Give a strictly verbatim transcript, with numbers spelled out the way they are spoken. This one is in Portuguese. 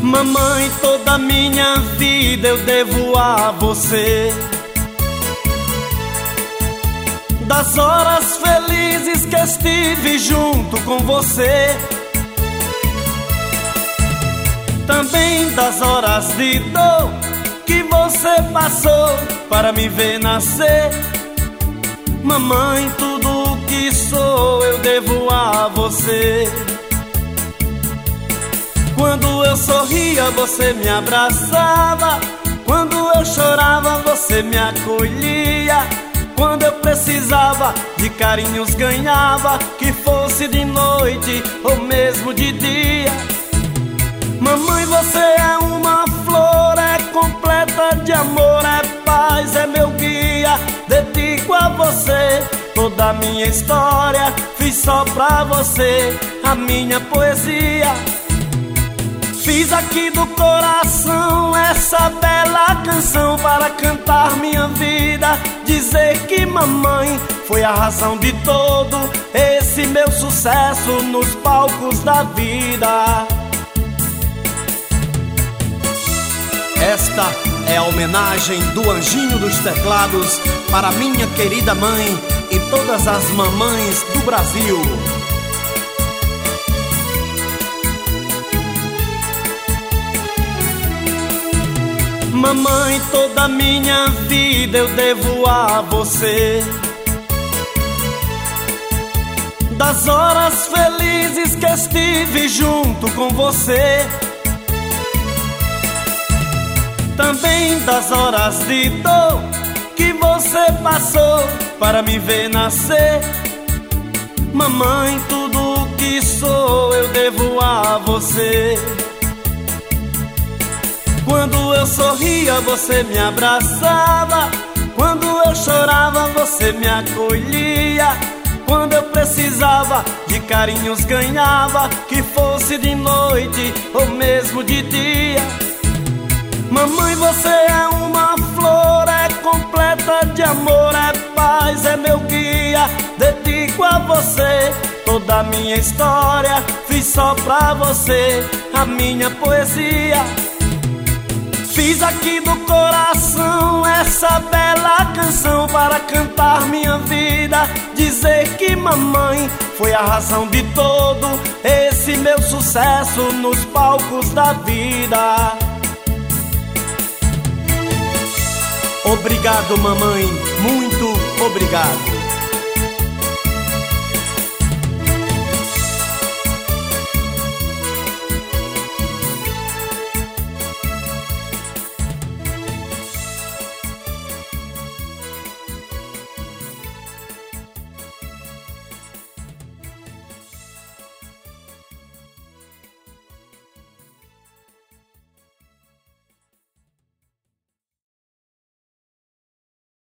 Mamãe, toda minha vida eu devo a você. Das horas felizes que estive junto com você, também das horas de dor que você passou para me ver nascer. Mamãe, tudo o que sou eu devo a você. Quando eu sorria, você me abraçava. Quando eu chorava, você me acolhia. Quando eu precisava de carinhos, ganhava, que fosse de noite ou mesmo de dia. Mamãe, você é uma flor, é completa de amor, é paz, é meu guia. Dedico a você toda a minha história, fiz só pra você a minha poesia. Fiz aqui do coração essa bela canção para cantar minha vida, dizer que mamãe foi a razão de todo esse meu sucesso nos palcos da vida. Esta é a homenagem do Anjinho dos Teclados para minha querida mãe e todas as mamães do Brasil. Mamãe, toda minha vida eu devo a você. Das horas felizes que estive junto com você, também das horas de dor que você passou para me ver nascer. Mamãe, tudo o que sou eu devo a você. Quando eu sorria, você me abraçava. Quando eu chorava, você me acolhia. Quando eu precisava de carinhos, ganhava, que fosse de noite ou mesmo de dia. Mamãe, você é uma flor, é completa de amor, é paz, é meu guia. Dedico a você toda a minha história, fiz só pra você a minha poesia. Fiz aqui do coração essa bela canção para cantar minha vida, dizer que mamãe foi a razão de todo esse meu sucesso nos palcos da vida. Obrigado, mamãe, muito obrigado.